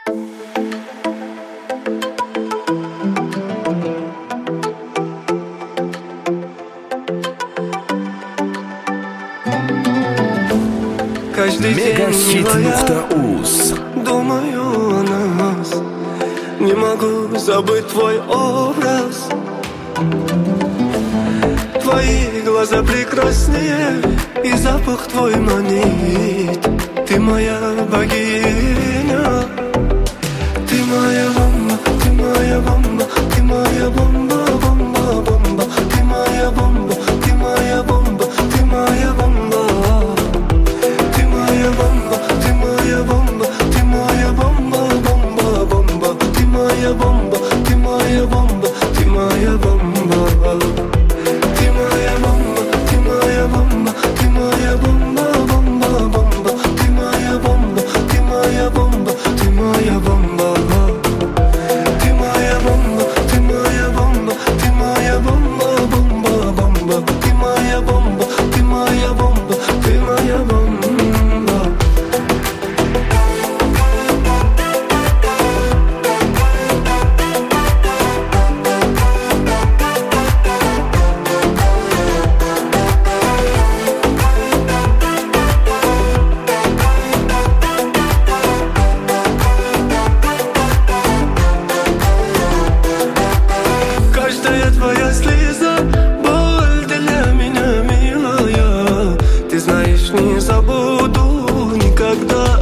Каждый день, Мегахит.уз. думаю о нас. Не могу забыть твой образ. Твои глаза прекраснее, и запах твой манит. Ты моя богиня. Ты моя бомба, ты моя бомба, ты моя бомба, бомба, бомба. Ты моя бомба, ты моя бомба, ты моя бомба. Ты моя бомба, ты моя бомба, ты моя бомба, бомба, бомба. Ты моя бомба, ты моя бомба, ты моя бомба. Ты моя бомба, ты моя бомба, ты моя бомба, бомба, бомба. Ты моя бомба, ты моя бомба, ты моя бомба. Ты моя бомба, ты моя бомба, ты моя бомба, бомба, бомба. Ты моя бомба, ты моя бомба, ты моя бомба. Каждая твоя слеза — боль для меня, милая. Ты знаешь, не забуду никогда.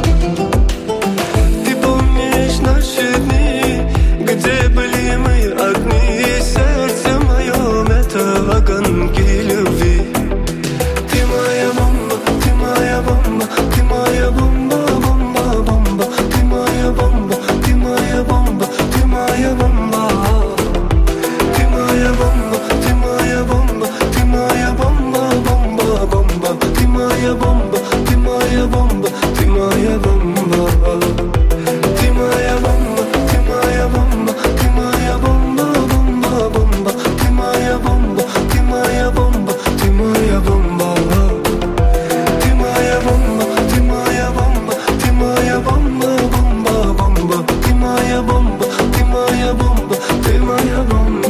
Ты помнишь наши дни, где были мы одни. Сердце моем — это огоньки любви. Ты моя бомба, ты моя бомба, ты моя бомба, бомба, бомба. Ты моя бомба, ты моя бомба, ты моя бомба. Ты моя бомба, ты моя бомба, ты моя бомба, бомба, бомба. Ты моя бомба, ты моя бомба, ты моя бомба. Ты моя бомба, ты моя бомба, ты моя бомба, бомба, бомба. Ты моя бомба, ты моя бомба, ты моя бомба. Ты моя бомба, ты моя бомба, ты моя бомба, бомба, бомба. Ты моя бомба, ты моя бомба, ты моя бомба.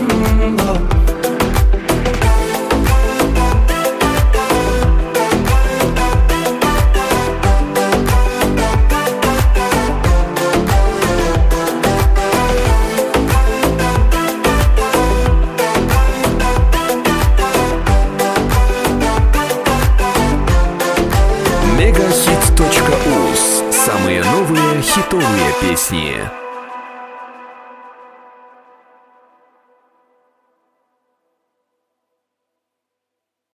Мегахит.уз. Самые новые хитовые песни.